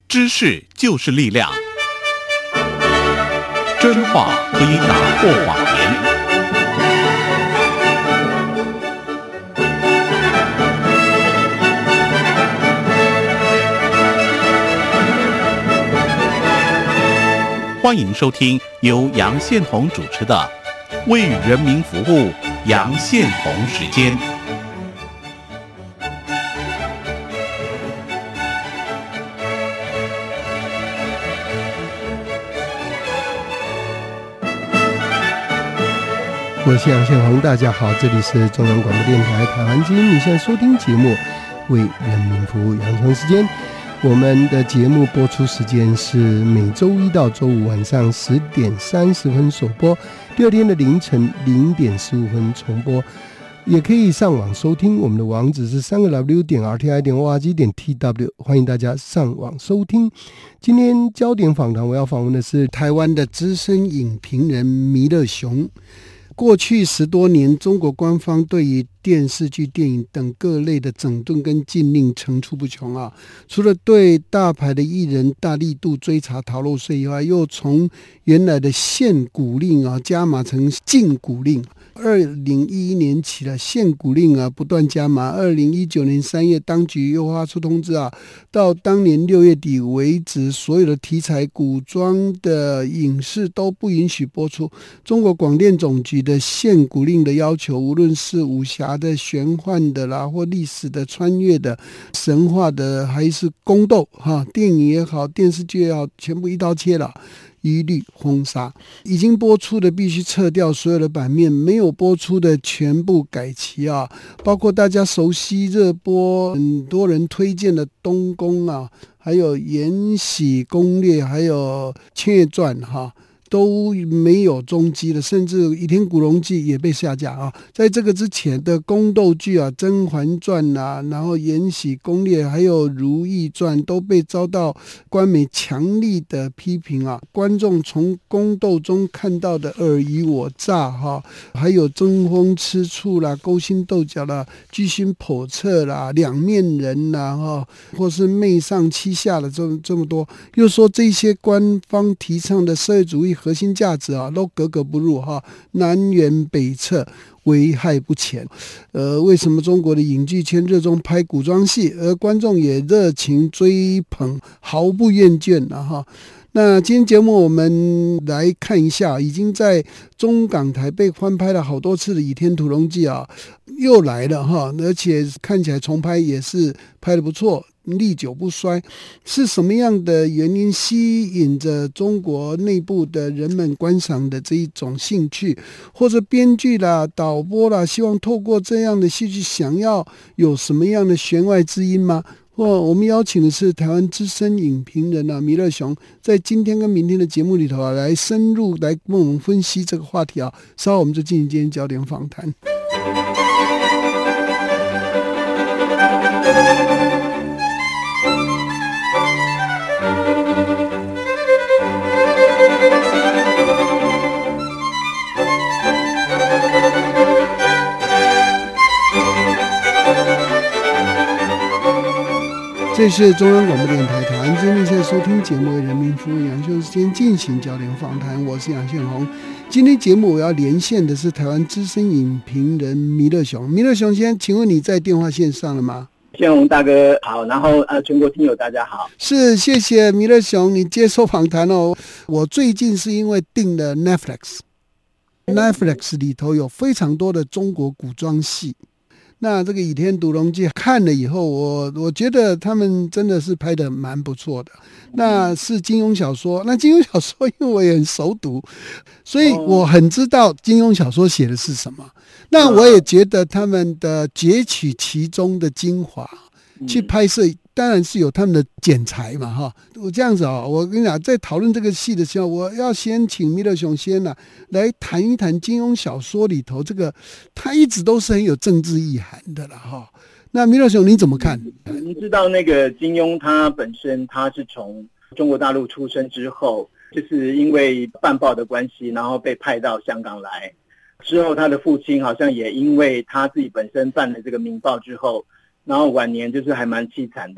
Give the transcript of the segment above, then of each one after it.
知识就是力量，真话可以打破谎言。欢迎收听由杨宪宏主持的《为人民服务》杨宪宏时间。 我是杨宪宏，大家好，这里是中央广播电台台湾之音，你现在收听节目《为人民服务》杨宪宏时间。我们的节目播出时间是每周一到周五晚上10点30分首播，第二天的凌晨0点15分重播。也可以上网收听，我们的网址是3w.rti.org.tw， 欢迎大家上网收听。今天焦点访谈我要访问的是台湾的资深影评人弥勒雄。过去10多年，中国官方对于电视剧、电影等各类的整顿跟禁令层出不穷啊！除了对大牌的艺人大力度追查逃漏税以外，又从原来的限股令啊加码成禁股令。2011年起了限股令啊不断加码，2019年3月当局又发出通知啊，到当年6月底为止，所有的题材古装的影视都不允许播出。中国广电总局的限股令的要求，无论是武侠的、玄幻的啦，或历史的、穿越的、神话的，还是宫斗哈，电影也好，电视剧也好，全部一刀切了，一律封杀。已经播出的必须撤掉所有的版面，没有播出的全部改期啊！包括大家熟悉热播很多人推荐的东宫啊，还有延禧攻略，还有千叶传哈，都没有踪迹了，甚至《倚天古龙记》也被下架啊！在这个之前的宫斗剧啊，《甄嬛传》啊，然后《延禧攻略》还有《如懿传》都被遭到官媒强力的批评啊！观众从宫斗中看到的尔虞我诈哈，还有争风吃醋啦、勾心斗角啦、居心叵测啦、两面人啦哈，或是媚上欺下了这么多，又说这些官方提倡的社会主义核心价值啊，都格格不入哈，南辕北辙，危害不浅。为什么中国的影剧圈热衷拍古装戏，而观众也热情追捧，毫不厌倦了哈？那今天节目我们来看一下，已经在中港台被翻拍了好多次的《倚天屠龙记》啊，又来了哈，而且看起来重拍也是拍得不错，历久不衰。是什么样的原因吸引着中国内部的人们观赏的这一种兴趣，或者编剧啦、导播啦，希望透过这样的戏剧想要有什么样的弦外之音吗？我们邀请的是台湾资深影评人弥勒雄，在今天跟明天的节目里头啊，来深入来跟我们分析这个话题啊。稍后我们就进行今天焦点访谈。这是中央广播电台台湾之音，现在收听节目为人民服务，杨宪宏时间进行焦点访谈，我是杨宪宏。今天节目我要连线的是台湾资深影评人弥勒雄。弥勒雄先生，请问你在电话线上了吗？ 宪宏大哥好，然后全国听友大家好。 是，谢谢弥勒雄你接受访谈哦。我最近是因为订了 Netflix 里头有非常多的中国古装戏。那这个《倚天屠龙记》看了以后，我觉得他们真的是拍得蛮不错的。那是金庸小说，那金庸小说因为我也很熟读，所以我很知道金庸小说写的是什么。那我也觉得他们的截取其中的精华去拍摄，当然是有他们的剪裁嘛哈。我这样子我跟你讲，在讨论这个戏的时候，我要先请弥勒雄先来谈一谈金庸小说里头这个，他一直都是很有政治意涵的了哈。那弥勒雄你怎么看？ 你知道那个金庸他本身他是从中国大陆出生之后，就是因为办报的关系，然后被派到香港来。之后他的父亲好像也因为他自己本身办了这个明报之后，然后晚年就是还蛮凄惨的，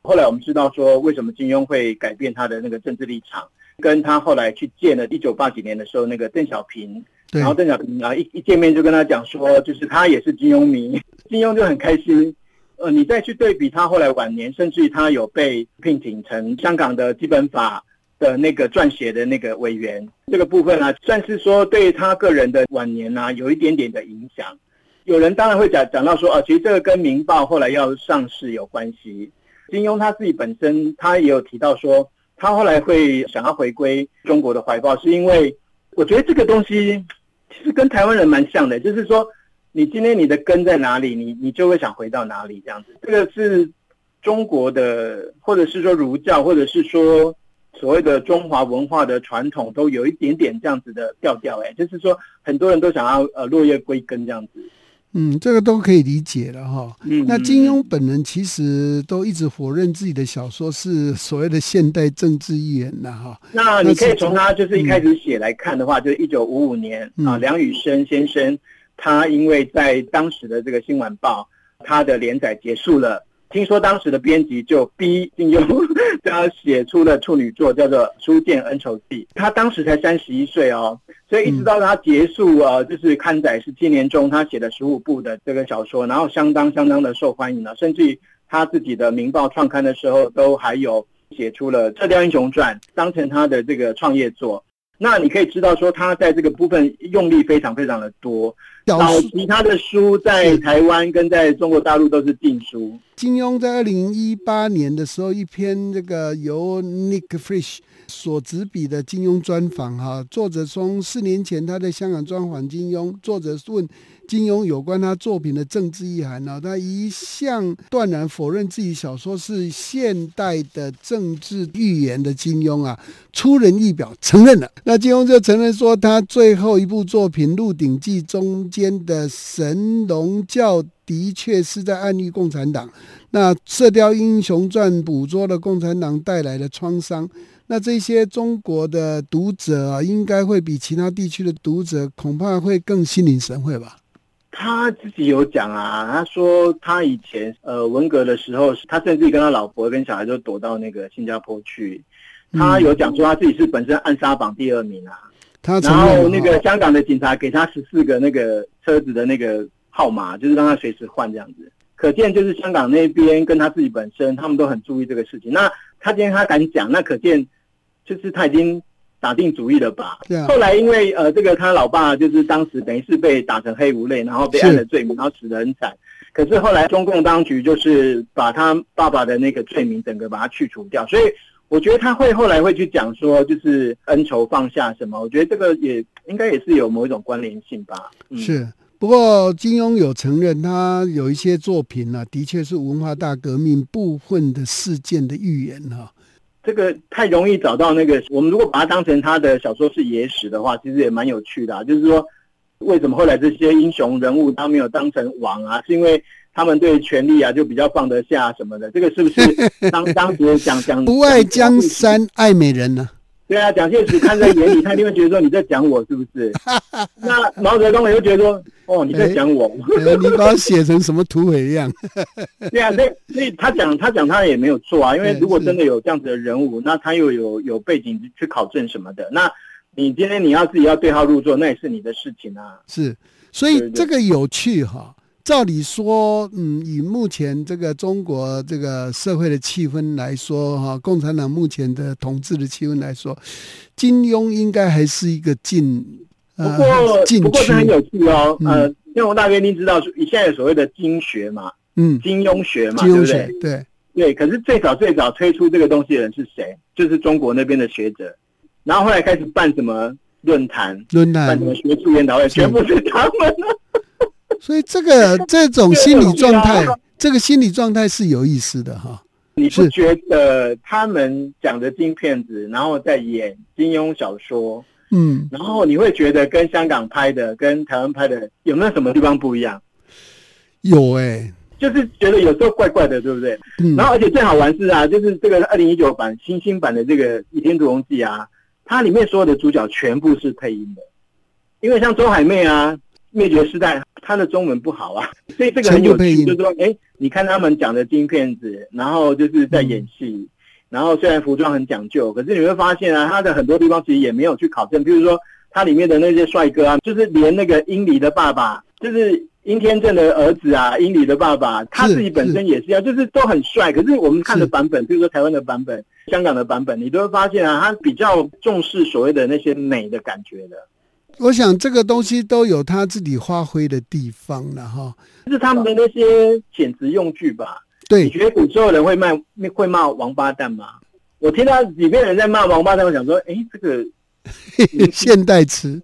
后来我们知道说，为什么金庸会改变他的那个政治立场，跟他后来去见了1980几年的时候那个邓小平，然后邓小平一见面就跟他讲说，就是他也是金庸迷，金庸就很开心。你再去对比他后来晚年，甚至于他有被聘请成香港的基本法的那个撰写的那个委员，这个部分啊，算是说对他个人的晚年啊有一点点的影响。有人当然会讲到说，其实这个跟明报后来要上市有关系。金庸他自己本身他也有提到说，他后来会想要回归中国的怀抱，是因为我觉得这个东西其实跟台湾人蛮像的，就是说你今天你的根在哪里，你就会想回到哪里这样子。这个是中国的，或者是说儒教，或者是说所谓的中华文化的传统，都有一点点这样子的调调，就是说很多人都想要落叶归根这样子。 这个都可以理解了哈。那金庸本人其实都一直否认自己的小说是所谓的现代政治寓言了哈。 那你可以从他就是一开始写来看的话，就是1955年梁羽生先生他因为在当时的这个新晚报他的连载结束了，听说当时的编辑就逼金庸他写出了处女作叫做《书剑恩仇记》，他当时才31岁哦，所以一直到他结束就是刊载17年中他写了15部的这个小说，然后相当的受欢迎了，甚至于他自己的明报创刊的时候都还有写出了《射雕英雄传》当成他的这个创业作。那你可以知道说他在这个部分用力非常的多，早期他的书在台湾跟在中国大陆都是禁书。 金庸在2018年的时候，一篇这个由 Nick Frisch 所执笔的金庸专访哈，作者从4年前他在香港专访金庸，作者问金庸有关他作品的政治意涵呢，他一向断然否认自己小说是现代的政治寓言的金庸啊，出人意表承认了。那金庸就承认说，他最后一部作品《鹿鼎记》中间的神龙教的确是在暗喻共产党，那《射雕英雄传》捕捉了共产党带来的创伤。那这些中国的读者啊，应该会比其他地区的读者恐怕会更心领神会吧。 他自己有讲啊，他说他以前文革的时候，他甚至跟他老婆跟小孩都躲到那个新加坡去。他有讲说他自己是本身暗杀榜第2名啊，然后那个香港的警察给他14个那个车子的那个号码，就是让他随时换这样子。可见就是香港那边跟他自己本身他们都很注意这个事情。那他今天他敢讲，那可见就是他已经打定主意了吧。后来因为这个他老爸就是当时等于是被打成黑无类，然后被按了罪名，然后死得很惨。可是后来中共当局就是把他爸爸的那个罪名整个把他去除掉，所以我觉得他后来会去讲说就是恩仇放下什么，我觉得这个也应该也是有某一种关联性吧。 是。不过金庸有承认他有一些作品啊，的确是文化大革命部分的事件的预言哈。 这个太容易找到那个，我们如果把它当成他的小说是野史的话，其实也蛮有趣的就是说为什么后来这些英雄人物他没有当成王啊，是因为他们对权力啊就比较放得下什么的，这个是不是当时讲不爱江山爱美人呢？ 对啊，蒋介石看在眼里，他一定会觉得说你在讲我是不是？那毛泽东也会觉得说你在讲我， 你把我写成什么土匪一样？ 对啊，所以他讲他也没有错啊，因为如果真的有这样子的人物，那他又有背景去考证什么的，那你今天你要自己要对号入座，那也是你的事情啊。 是，所以这个有趣哈。照理说，以目前这个中国这个社会的气氛来说，哈，共产党目前的统治的气氛来说，金庸应该还是一个禁区。 不过是很有趣哦。因为我大约一定知道，现在有所谓的金学嘛，金庸学嘛，对不对？对。可是最早推出这个东西的人是谁？就是中国那边的学者，然后后来开始办什么论坛，办什么学术研讨会，全部是他们。 所以这种心理状态，这个心理状态是有意思的哈。 你不觉得他们讲的金片子，然后再演金庸小说，然后你会觉得跟香港拍的、跟台湾拍的有没有什么地方不一样？ 有就是觉得有时候怪怪的，对不对？然后而且最好玩是啊，就是这个2019版新版的这个《倚天屠龙记》啊，它里面所有的主角全部是配音的，因为像周海媚啊。 灭绝师太他的中文不好啊，所以这个很有趣，就是说，你看他们讲的金片子，然后就是在演戏，然后虽然服装很讲究，可是你会发现啊，他的很多地方其实也没有去考证，比如说他里面的那些帅哥啊，就是连那个英里的爸爸，就是殷天正的儿子啊，英里的爸爸，他自己本身也是一样，就是都很帅。可是我们看的版本，比如说台湾的版本、香港的版本，你都会发现啊，他比较重视所谓的那些美的感觉的。 我想这个东西都有他自己发挥的地方了哈， 就是他们的那些遣词用句吧。 对， 你觉得古时候人会骂王八蛋吗？我听到里面人在骂王八蛋，我想说，这个现代词，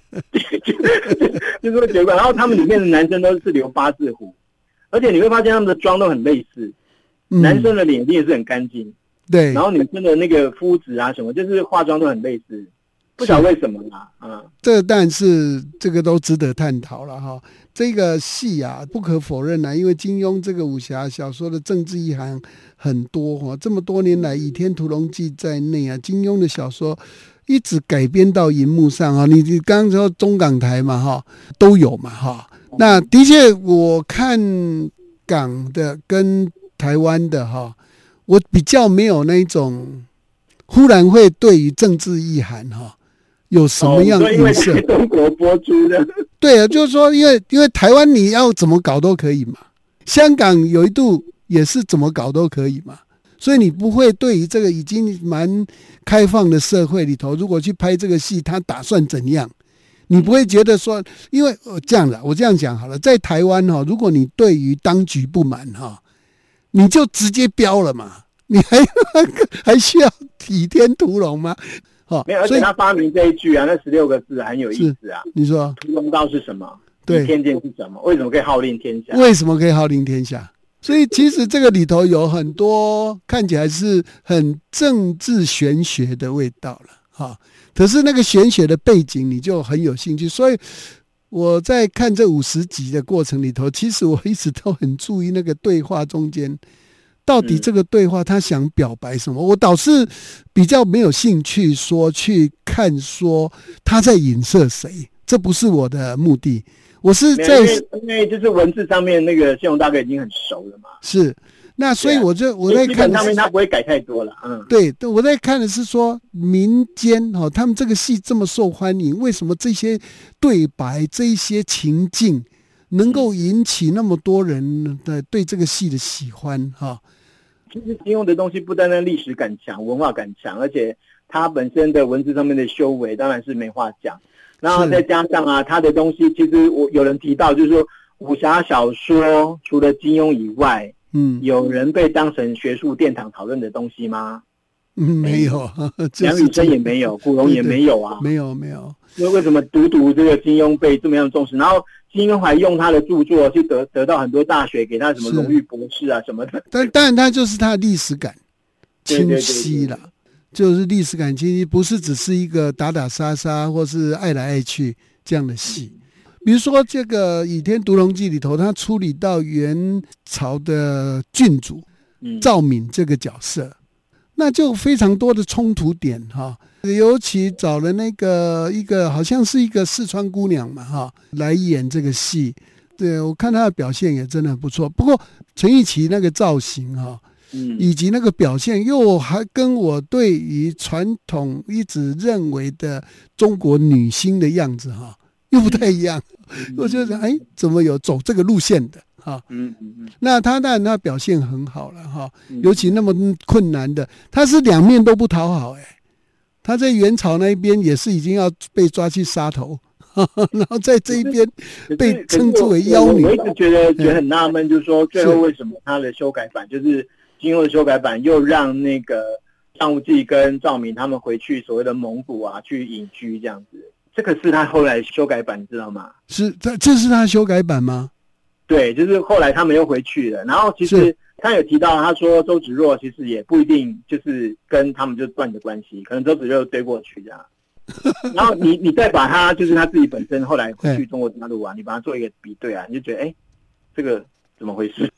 就是会觉得，然后他们里面的男生都是留八字胡，而且你会发现他们的妆都很类似，男生的脸一定也是很干净， 对， 然后女生的那个肤质啊什么，就是化妆都很类似。不晓得为什么啦， 这但是这个都值得探讨了哈。这个戏啊，不可否认啊，因为金庸这个武侠小说的政治意涵很多哈。这么多年来，《倚天屠龙记》在内啊，金庸的小说一直改编到荧幕上啊。你刚刚说中港台嘛哈，都有嘛哈。那的确，我看港的跟台湾的哈，我比较没有那种忽然会对于政治意涵哈。有什么样的影射？ 因为中国播出的， 对啊，就是说，因为台湾你要怎么搞都可以嘛，香港有一度也是怎么搞都可以嘛，所以你不会对于这个已经蛮开放的社会里头，如果去拍这个戏，他打算怎样？你不会觉得说，因为这样的，我这样讲好了，在台湾哈，如果你对于当局不满哈，你就直接标了嘛，你还需要倚天屠龙吗？ 没有，而且他发明这一句啊，那16个字很有意思啊。 你说屠龙道是什么？ 对， 天剑是什么？为什么可以号令天下？ 为什么可以号令天下？所以其实这个里头有很多看起来是很政治玄学的味道了哈。可是那个玄学的背景你就很有兴趣，所以我在看这50集的过程里头，其实我一直都很注意那个对话中间。到底这个对话他想表白什么？我倒是比较没有兴趣去看说他在影射谁，这不是我的目的。我是在因为就是文字上面那个谢龙大哥已经很熟了嘛。 是，那所以我在看上面他不会改太多了。 对，我在看的是说民间他们这个戏这么受欢迎，为什么这些对白这一些情境能够引起那么多人的对这个戏的喜欢哈？ 其实金庸的东西不单单历史感强、文化感强，而且他本身的文字上面的修为当然是没话讲。然后再加上啊，他的东西其实有人提到，就是说武侠小说除了金庸以外，有人被当成学术殿堂讨论的东西吗？ 没有， 梁羽生也没有，古龙也没有啊， 没有。 那为什么独这个金庸被这么样重视？然后金庸还用他的著作去得到很多大学给他什么荣誉博士啊什么的。 但当然，他就是他的历史感清晰了，就是历史感清晰，不是只是一个打打杀杀或是爱来爱去这样的戏。比如说这个《倚天屠龙记》里头，他处理到元朝的郡主赵敏这个角色。那就非常多的冲突点哈，尤其找了那个一个好像是一个四川姑娘嘛哈来演这个戏，对我看她的表现也真的很不错。不过陈钰琪那个造型哈，以及那个表现又还跟我对于传统一直认为的中国女星的样子哈又不太一样，我就想怎么有走这个路线的？那他当然他表现很好了哈，尤其那么困难的，他是两面都不讨好他在元朝那边也是已经要被抓去杀头，然后在这一边被称之为妖女。 我一直觉得很纳闷，就是说最后为什么他的修改版，就是金庸的修改版，又让那个张无忌跟赵敏他们回去所谓的蒙古啊去隐居这样子，这个是他后来修改版，你知道吗？ 是这是他修改版吗？ 对，就是后来他们又回去了，然后其实他有提到，他说周芷若其实也不一定就是跟他们就断的关系，可能周芷若追过去这样。然后你再把他就是他自己本身后来回去中国大陆啊，你把它做一个比对啊，你就觉得这个怎么回事？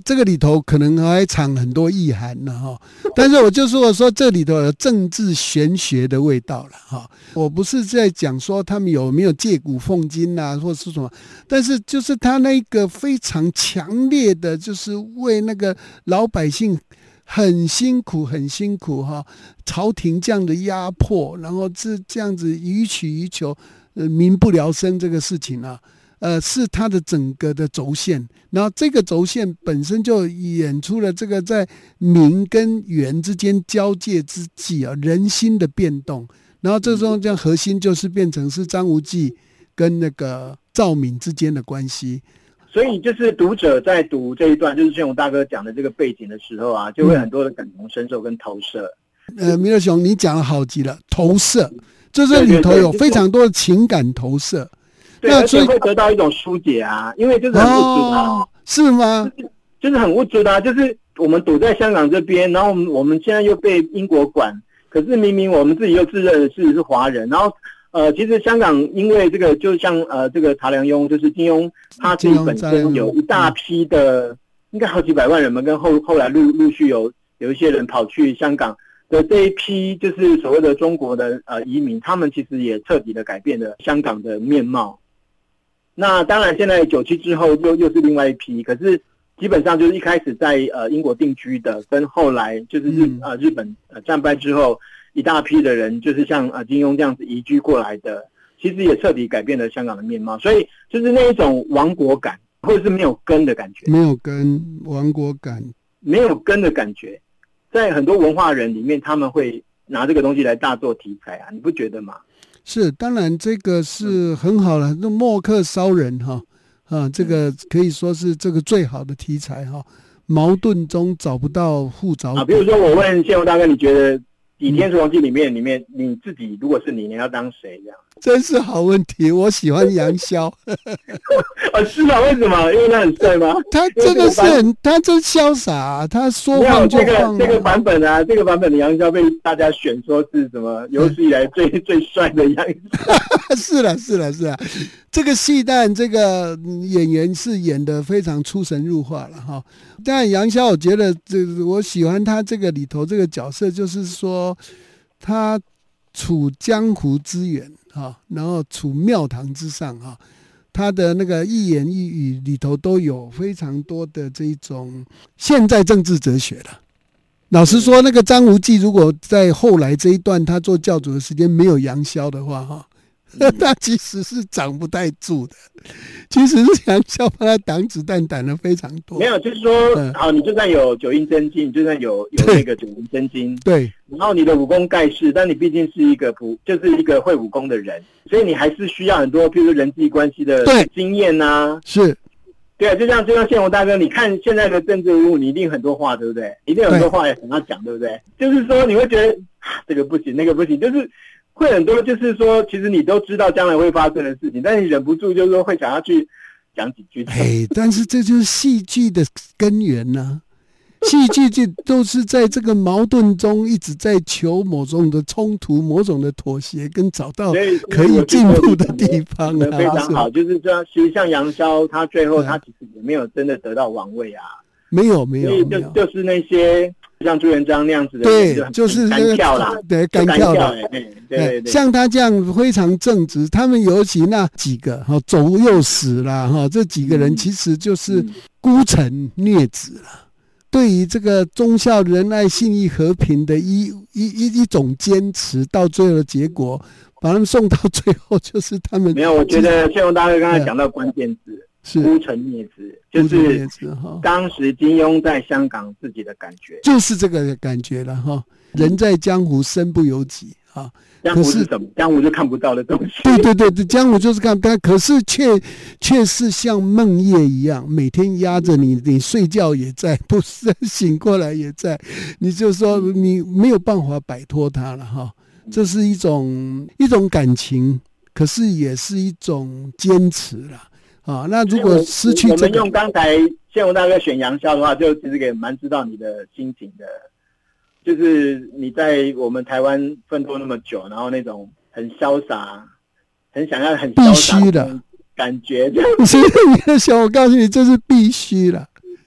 这个里头可能还藏很多意涵呢哈，但是我就说这里头有政治玄学的味道了哈。我不是在讲说他们有没有借古讽今啊，或是什么，但是就是他那个非常强烈的，就是为那个老百姓很辛苦哈，朝廷这样的压迫，然后这样子予取予求，民不聊生这个事情啊。是它的整个的轴线，然后这个轴线本身就演出了这个在民跟元之间交界之际啊，人心的变动，然后这种这样核心就是变成是张无忌跟那个赵敏之间的关系。 所以就是读者在读这一段，就是宪宏大哥讲的这个背景的时候啊，就会很多的感同身受跟投射。 弥勒熊，你讲了好极了，投射，就是里头有非常多的情感投射。 对，而且会得到一种疏解啊，因为就是很无助啊， 是吗？ 就是很无助的啊，就是我们堵在香港这边，然后我们现在又被英国管，可是明明我们自己又自认是华人，然后其实香港因为这个就像这个查良镛，就是金庸他自己本身有一大批的，应该好几百万人嘛，跟后来陆续有一些人跑去香港的这一批，就是所谓的中国的移民，他们其实也彻底的改变了香港的面貌。那当然现在97之后又是另外一批，可是基本上就是一开始在英国定居的，跟后来就是日本战败之后一大批的人，就是像金庸这样子移居过来的，其实也彻底改变了香港的面貌。所以就是那一种亡国感，或者是没有根的感觉， 没有根，亡国感， 没有根的感觉，在很多文化人里面，他们会拿这个东西来大做题材啊，你不觉得吗？ 是，当然这个是很好的，那墨客骚人哈这个可以说是这个最好的题材哈。矛盾中找不到互找点。 比如说我问宪宏大哥，你觉得《倚天屠龙记》里面你自己如果是你要当谁这样？ 真是好问题，我喜欢杨逍。 是吗？为什么？因为他很帅吗？ 他真的是他真潇洒他说放就放。 这个版本啊，这个版本的杨逍被大家选说是什么有史以来最帅的杨逍。 是了，这个戏但这个演员是演得非常出神入化了哈。但杨逍，我觉得我喜欢他这个里头这个角色，就是说他处江湖之远然后处庙堂之上他的那个一言一语里头都有非常多的这种现代政治哲学了。老实说，那个张无忌如果在后来这一段他做教主的时间没有杨逍的话他其实是挡不太住的。其实是杨逍帮他挡子弹挡的非常多。 没有，就是说好，你就算有九阴真经，就算有那个九阴真经， 对， 然后你的武功盖世，但你毕竟是一个就是一个会武功的人，所以你还是需要很多，譬如说人际关系的经验啊。 是， 对啊，就像宪宏大哥，你看现在的政治人物，你一定很多话，对不对？一定有很多话想要讲，对不对？就是说你会觉得这个不行，那个不行，就是会很多，就是说其实你都知道将来会发生的事情，但是你忍不住就是说会想要去讲几句。 但是这就是戏剧的根源啊。戏剧就都是在这个矛盾中一直在求某种的冲突，某种的妥协，跟找到可以进步的地方非常好。就是说其实像杨逍他最后他其实也没有真的得到王位啊。 没有， 所以就是那些像朱元璋那样子的， 对，就是干跳啦， 对，干跳的， 对， 像他这样非常正直，他们尤其那几个左右死啦这几个人其实就是孤臣孽子了。对于这个忠孝仁爱信义和平的一种坚持，到最后的结果，把他们送到最后，就是他们没有。我觉得宪宏大哥刚才讲到关键字是孤臣孽子，就是当时金庸在香港自己的感觉， 就是这个感觉了哈。人在江湖身不由己江湖是什么？江湖是看不到的东西。 对，江湖就是看不到，可是却是像梦魇一样，每天压着你，你睡觉也在，不是醒过来也在，你就说你没有办法摆脱它了这是一种感情，可是也是一种坚持了那如果失去我们用刚才宪宏大哥选杨逍的话，就其实也蛮知道你的心情的。就是你在我们台湾奋斗那么久，然后那种很潇洒，很想要很潇洒的感觉， 所以我告诉你，这是必须的，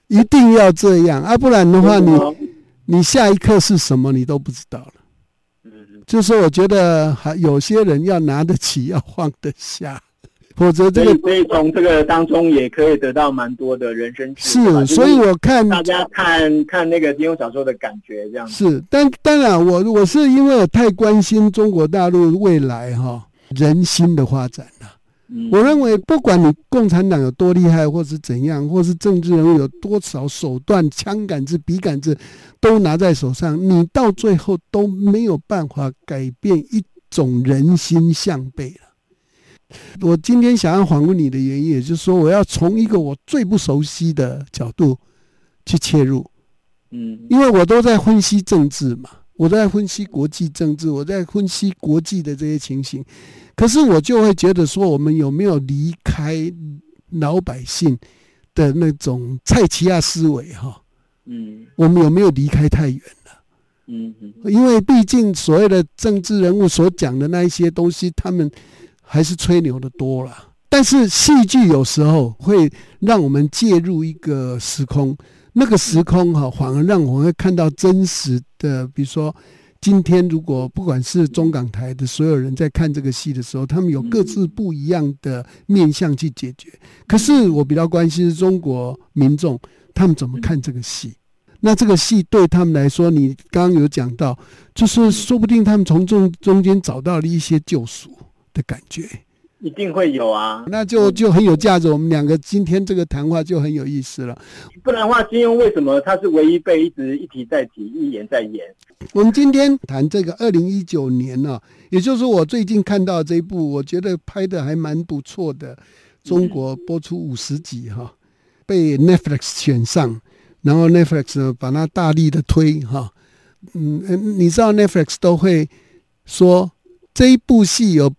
一定要这样啊，不然的话你下一刻是什么你都不知道了。就是我觉得还有些人要拿得起要放得下，否则这个所以从这个当中也可以得到蛮多的人生智慧。 是，所以我看大家看那个金庸小说的感觉这样子。 是，但当然我是因为我太关心中国大陆未来人心的发展了。我认为不管你共产党有多厉害或是怎样，或是政治人物有多少手段，枪杆子笔杆子都拿在手上，你到最后都没有办法改变一种人心向背了。我今天想要访问你的原因，也就是说我要从一个我最不熟悉的角度去切入。因为我都在分析政治嘛，我在分析国际政治，我在分析国际的这些情形，可是我就会觉得说，我们有没有离开老百姓的那种蔡奇亚思维我们有没有离开太远了？因为毕竟所谓的政治人物所讲的那一些东西，他们还是吹牛的多了。但是戏剧有时候会让我们介入一个时空，那个时空反而让我们会看到真实的，比如说今天如果不管是中港台的所有人在看这个戏的时候，他们有各自不一样的面向去解决。可是我比较关心是中国民众他们怎么看这个戏。那这个戏对他们来说，你刚刚有讲到，就是说不定他们从中间找到了一些救赎的感觉。 一定会有啊， 那就很有价值。我们两个今天这个谈话就很有意思了。 不然的话，金庸为什么他是唯一被一直一提再提，一演再演？ 我们今天谈这个2019年也就是我最近看到这一部，我觉得拍的还蛮不错的，中国播出50集被 Netflix 选上，然后 Netflix 把它大力的推你知道 Netflix 都会说这一部戏有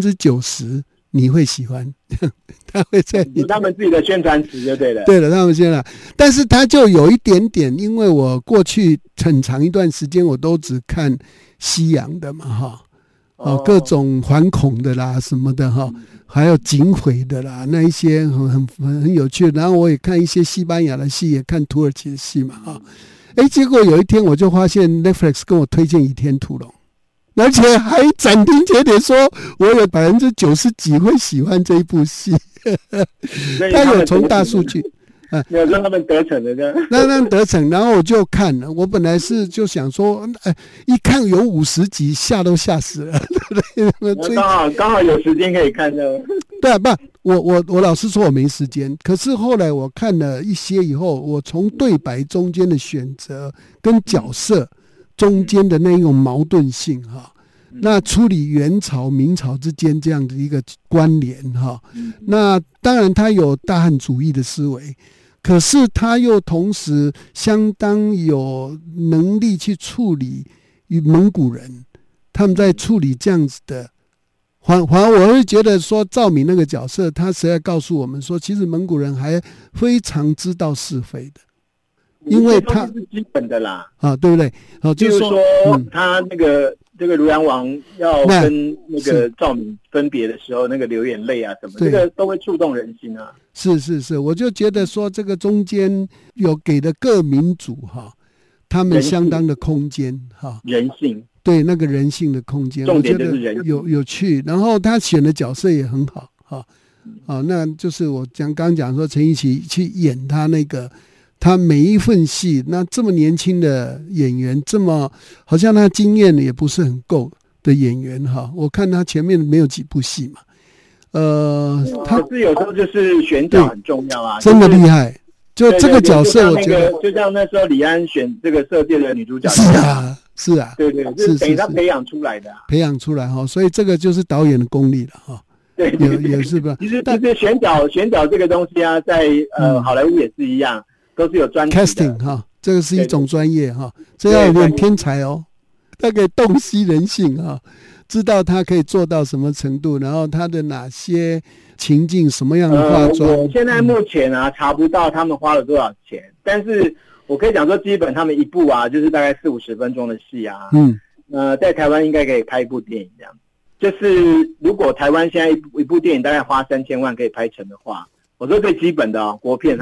90%你会喜欢，他会在他们自己的宣传词就对了。 对了，他们宣传，但是他就有一点点，因为我过去很长一段时间我都只看西洋的嘛各种反恐的啦什么的还有警匪的啦，那一些很有趣。然后我也看一些西班牙的戏，也看土耳其的戏嘛结果有一天我就发现 Netflix 跟我推荐《倚天屠龙》。而且还斩钉截铁说我有90%几会喜欢这一部戏他有从大数据有让他们得逞的这样让得逞。然后我就看了，我本来是就想说一看有50集吓都吓死了对不对？ 刚好有时间可以看的。 对不，我老实说我没时间，可是后来我看了一些以后，我从对白中间的选择跟角色中间的那种矛盾性那处理元朝明朝之间这样的一个关联那当然他有大汉主义的思维，可是他又同时相当有能力去处理与蒙古人他们在处理这样子的反而我会觉得说赵敏那个角色他实在告诉我们说，其实蒙古人还非常知道是非的，因为他是基本的啦对不对就是说他这个卢阳王要跟那个赵敏分别的时候，那个流眼泪啊什么，这个都会触动人心啊。 是，我就觉得说这个中间有给的各民族他们相当的空间人性， 对那个人性的空间， 重点就是人性， 有趣。然后他选的角色也很好那就是我刚刚讲说陈奕奇去演他那个。他每一份戏，那这么年轻的演员，这么好像他经验也不是很够的演员我看他前面没有几部戏嘛， 可是有时候就是选角很重要啊， 真的厉害。就这个角色，我觉得就像那时候李安选这个《色戒》的女主角， 是啊， 对，是等于他培养出来的， 培养出来所以这个就是导演的功力了对， 也是吧。 其实选角这个东西啊，在好莱坞也是一样。都是有专辑的 casting 这个是一种专业这要有点天才他可以洞悉人性知道他可以做到什么程度，然后他的哪些情境什么样的化妆。 我现在目前查不到他们花了多少钱，但是我可以讲说基本他们一部就是大概40-50分钟的戏在台湾应该可以拍一部电影这样。就是如果台湾现在一部电影大概花3000万可以拍成的话，我说最基本的国片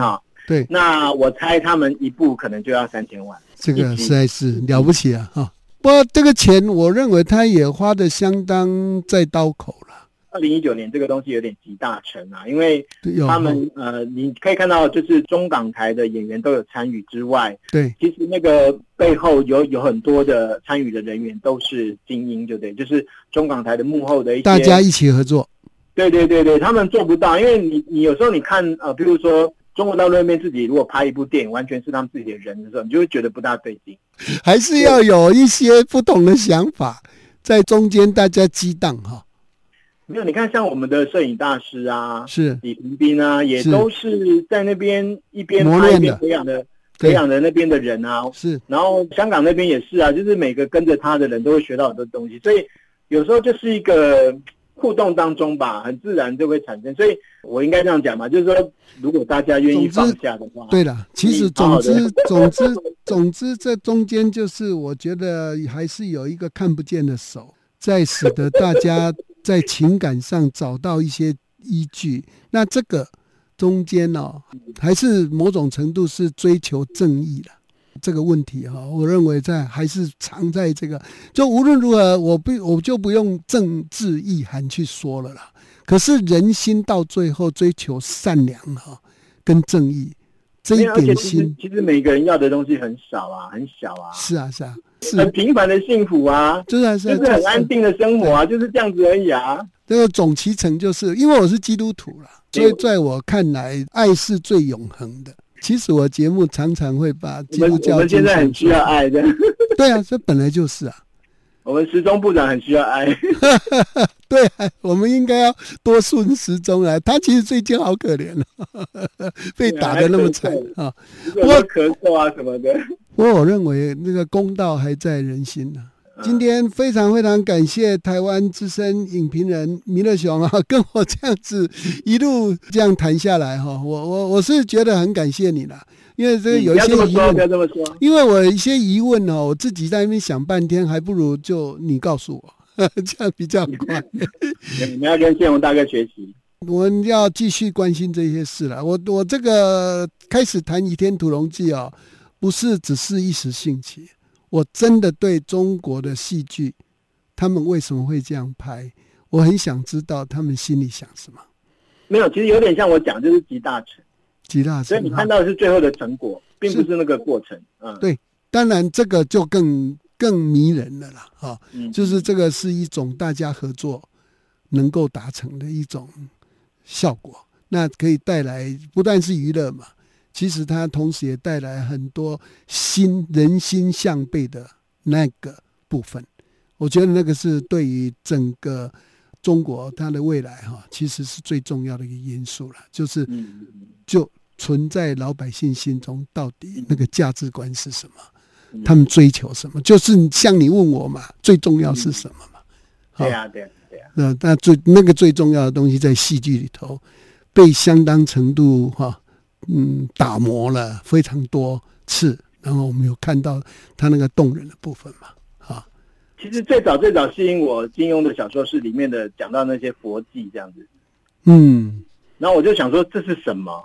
对， 那我猜他们一部可能就要3000万， 这个实在是了不起啊！哈，不过这个钱我认为他也花得相当在刀口了。 2019年这个东西有点集大成啊，因为他们你可以看到，就是中港台的演员都有参与之外， 对， 其实那个背后有很多的参与的人员都是精英，对不对？就是中港台的幕后的一些大家一起合作。 对对对对，他们做不到，因为你有时候你看比如说中国大陆那边自己如果拍一部电影，完全是他们自己的人的时候，你就会觉得不大对劲， 还是要有一些不同的想法在中间大家激荡哈。 没有，你看像我们的摄影大师啊， 是李平斌啊，也都是在那边一边磨练的拍一边培养的那边的人啊。 是， 然后香港那边也是啊，就是每个跟着他的人都会学到很多东西，所以有时候就是一个互动当中吧，很自然就会产生。所以我应该这样讲嘛，就是说，如果大家愿意放下的话， 对了，其实总之，这中间就是我觉得还是有一个看不见的手，在使得大家在情感上找到一些依据。那这个中间还是某种程度是追求正义了。这个问题我认为还是藏在这个，就无论如何我就不用政治意涵去说了啦。可是人心到最后追求善良跟正义，这一点心其实每个人要的东西很少啊，很小啊。 是啊， 很平凡的幸福啊，就是很安定的生活啊，就是这样子而已啊。 这个总其成就是因为我是基督徒啦，所以在我看来，爱是最永恒的。其实我节目常常会把基督教， 我们现在很需要爱的。 对啊，这本来就是啊。 我们时钟部长很需要爱。 对啊，我们应该要多顺时钟啊。他其实最近好可怜被打得那么惨啊， 不过咳嗽啊什么的。 不过我认为那个公道还在人心啊。今天非常非常感谢台湾资深影评人弥勒雄跟我这样子一路这样谈下来我是觉得很感谢你啦，因为这个有一些疑问， 不要这么说， 因为我有一些疑问我自己在那边想半天，还不如就你告诉我，这样比较快。 你们要跟宪宏大哥学习， 我们要继续关心这些事了。我这个开始谈《倚天屠龙记》不是只是一时兴起。我真的对中国的戏剧，他们为什么会这样拍，我很想知道他们心里想什么。 没有，其实有点像我讲，就是集大成。 集大成， 所以你看到的是最后的成果，并不是那个过程。 对，当然这个就更迷人了啦就是这个是一种大家合作能够达成的一种效果，那可以带来不但是娱乐嘛。其实它同时也带来很多人心向背的那个部分，我觉得那个是对于整个中国它的未来其实是最重要的一个因素了，就是就存在老百姓心中到底那个价值观是什么，他们追求什么，就是像你问我嘛，最重要是什么嘛？ 对啊。 那那个最重要的东西在戏剧里头被相当程度打磨了非常多次，然后我们有看到他那个动人的部分嘛。 其实最早吸引我金庸的小说是里面的讲到那些佛迹这样子，然后我就想说这是什么？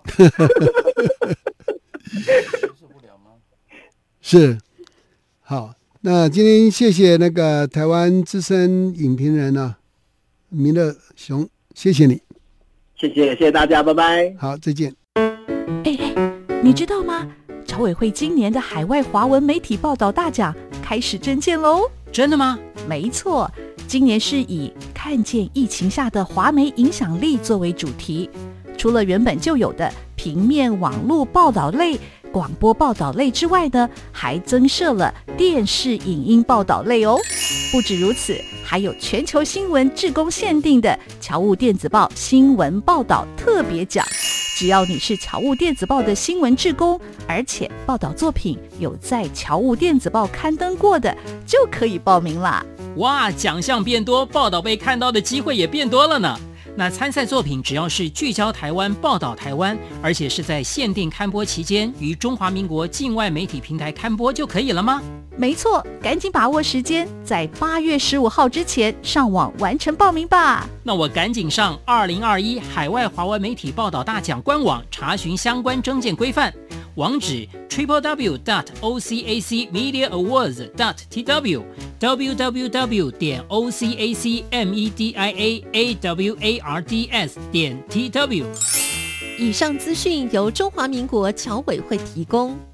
是好，那今天谢谢那个台湾资深影评人弥勒雄，谢谢你， 谢谢大家，拜拜。 好，再见。 你知道吗？侨委会今年的海外华文媒体报道大奖开始征件喽！ 真的吗？ 没错，今年是以看见疫情下的华媒影响力作为主题，除了原本就有的平面网络报道类、广播报道类之外呢，还增设了电视影音报道类哦。不止如此，还有全球新闻志工限定的侨务电子报新闻报道特别奖。只要你是侨务电子报的新闻志工，而且报道作品有在侨务电子报刊登过的，就可以报名啦。 哇，奖项变多，报道被看到的机会也变多了呢。 那参赛作品只要是聚焦台湾、报道台湾，而且是在限定刊播期间于中华民国境外媒体平台刊播就可以了吗？ 没错，赶紧把握时间，在8月15号之前上网完成报名吧。 那我赶紧上2021海外华文媒体报道大奖官网查询相关征件规范，网址 www.ocacmediaawards.tw www.ocacmediaawards.tw。以上资讯由中华民国侨委会提供。